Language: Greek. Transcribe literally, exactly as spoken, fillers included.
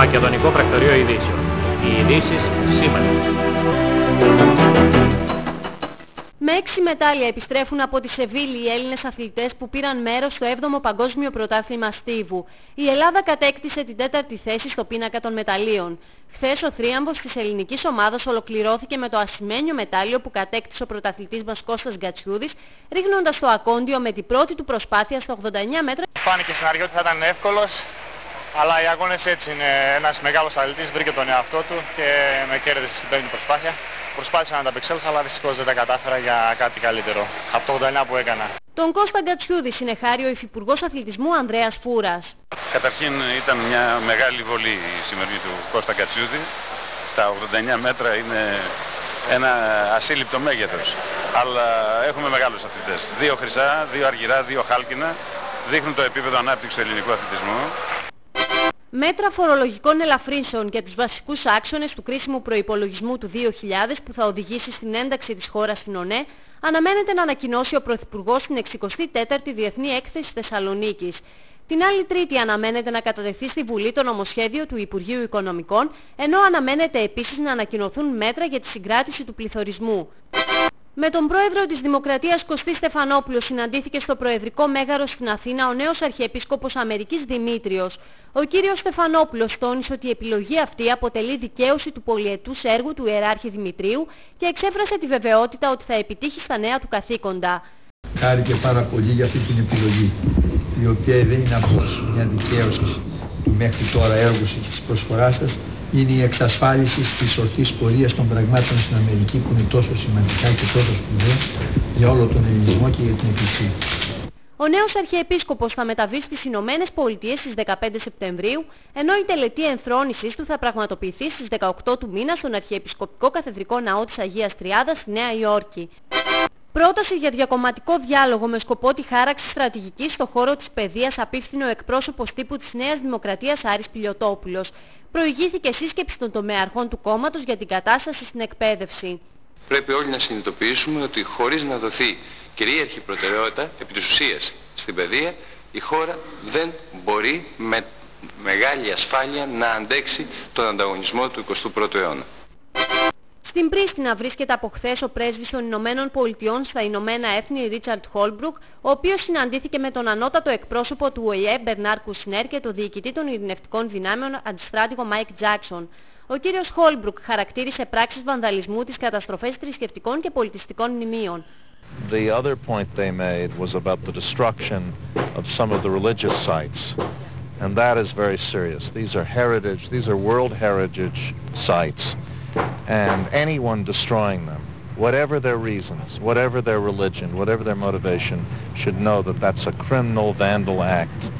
Μακεδονικό Πρακτορείο Ειδήσεων. Οι ειδήσεις σήμερα. Με έξι μετάλλια επιστρέφουν από τη Σεβίλη οι Έλληνες αθλητές που πήραν μέρος στο έβδομο Παγκόσμιο Πρωτάθλημα Στίβου. Η Ελλάδα κατέκτησε την τέταρτη θέση στο πίνακα των μεταλλίων. Χθες ο θρίαμβος της ελληνικής ομάδας ολοκληρώθηκε με το ασημένιο μετάλλιο που κατέκτησε ο πρωταθλητής μας Κώστας Γκατσιούδης, ρίχνοντας το ακόντιο με την πρώτη του προσπάθεια στα ογδόντα εννέα μέτρα. Φάνηκε στην αρχή ότι θα ήταν εύκολος, αλλά οι αγώνες έτσι είναι. Ένας μεγάλος αθλητής βρήκε τον εαυτό του και με κέρδισε στην πέμπτη προσπάθεια. Προσπάθησα να τα απεξέλθω, αλλά δυστυχώς δεν τα κατάφερα για κάτι καλύτερο από το ογδόντα εννέα που έκανα. Τον Κώστα Γκατσιούδη συνεχάρει ο Υφυπουργός Αθλητισμού Ανδρέας Φούρας. Καταρχήν ήταν μια μεγάλη βολή η σημερινή του Κώστα Γκατσιούδη. Τα ογδόντα εννέα μέτρα είναι ένα ασύλληπτο μέγεθος. Αλλά έχουμε μεγάλους αθλητές. Δύο χρυσά, δύο αργυρά, δύο χάλκινα. Δείχνουν το επίπεδο ανάπτυξης του ελληνικού αθλητισμού. Μέτρα φορολογικών ελαφρύνσεων για τους βασικούς άξονες του κρίσιμου προϋπολογισμού του δύο χιλιάδες που θα οδηγήσει στην ένταξη της χώρας στην ΟΝΕ, αναμένεται να ανακοινώσει ο Πρωθυπουργός στην εξηκοστή τέταρτη Διεθνή Έκθεση Θεσσαλονίκης. Την άλλη Τρίτη αναμένεται να κατατεθεί στη Βουλή το νομοσχέδιο του Υπουργείου Οικονομικών, ενώ αναμένεται επίσης να ανακοινωθούν μέτρα για τη συγκράτηση του πληθωρισμού. Με τον πρόεδρο της Δημοκρατίας Κωστή Στεφανόπουλο συναντήθηκε στο Προεδρικό Μέγαρο στην Αθήνα ο νέος Αρχιεπίσκοπος Αμερικής Δημήτριος. Ο κύριος Στεφανόπουλος τόνισε ότι η επιλογή αυτή αποτελεί δικαίωση του πολυετούς έργου του Ιεράρχη Δημητρίου και εξέφρασε τη βεβαιότητα ότι θα επιτύχει στα νέα του καθήκοντα. Χάρηκε πάρα πολύ για αυτή την επιλογή, η οποία δεν είναι απλώς μια δικαίωση του μέχρι τώρα έργου και της προσφοράς σας, είναι η εξασφάλιση της ορθής πορείας των πραγμάτων στην Αμερική που είναι τόσο σημαντικά και τόσο σπουδαία για όλο τον ελληνισμό και για την Εκκλησία. Ο νέος Αρχιεπίσκοπος θα μεταβεί στις Ηνωμένες Πολιτείες στις δεκαπέντε Σεπτεμβρίου, ενώ η τελετή ενθρόνησης του θα πραγματοποιηθεί στις δεκαοκτώ του μήνα στον Αρχιεπισκοπικό Καθεδρικό Ναό της Αγίας Τριάδας στη Νέα Υόρκη. Πρόταση για διακομματικό διάλογο με σκοπό τη χάραξη στρατηγικής στον χώρο της παιδείας απίφθινε ο εκπρόσωπος τύπου της Νέας Δημοκρατίας Άρης Πιλιοτόπουλος. Προηγήθηκε σύσκεψη των τομεαρχών του κόμματος για την κατάσταση στην εκπαίδευση. Πρέπει όλοι να συνειδητοποιήσουμε ότι χωρίς να δοθεί κυρίαρχη προτεραιότητα επί της ουσίας στην παιδεία, η χώρα δεν μπορεί με μεγάλη ασφάλεια να αντέξει τον ανταγωνισμό του εικοστού πρώτου αιώνα. Στην Πρίστινα βρίσκεται από χθες ο πρέσβης των Ηνωμένων Πολιτειών στα Ηνωμένα Έθνη Ρίτσαρντ Χόλμπρουκ, ο οποίος συναντήθηκε με τον ανώτατο εκπρόσωπο του Ο Η Ε Μπερνάρ Κουσνέρ και τον διοικητή των ειρηνευτικών δυνάμεων αντιστράτηγο Μάικ Τζάκσον. Ο κύριος Χόλμπρουκ χαρακτήρισε πράξεις βανδαλισμού τις καταστροφές θρησκευτικών και πολιτιστικών μνημείων. The other point they made was about the destruction of some of the religious sites. And that is very serious. These are heritage, these are world heritage sites. And anyone destroying them, whatever their reasons, whatever their religion, whatever their motivation, should know that that's a criminal vandal act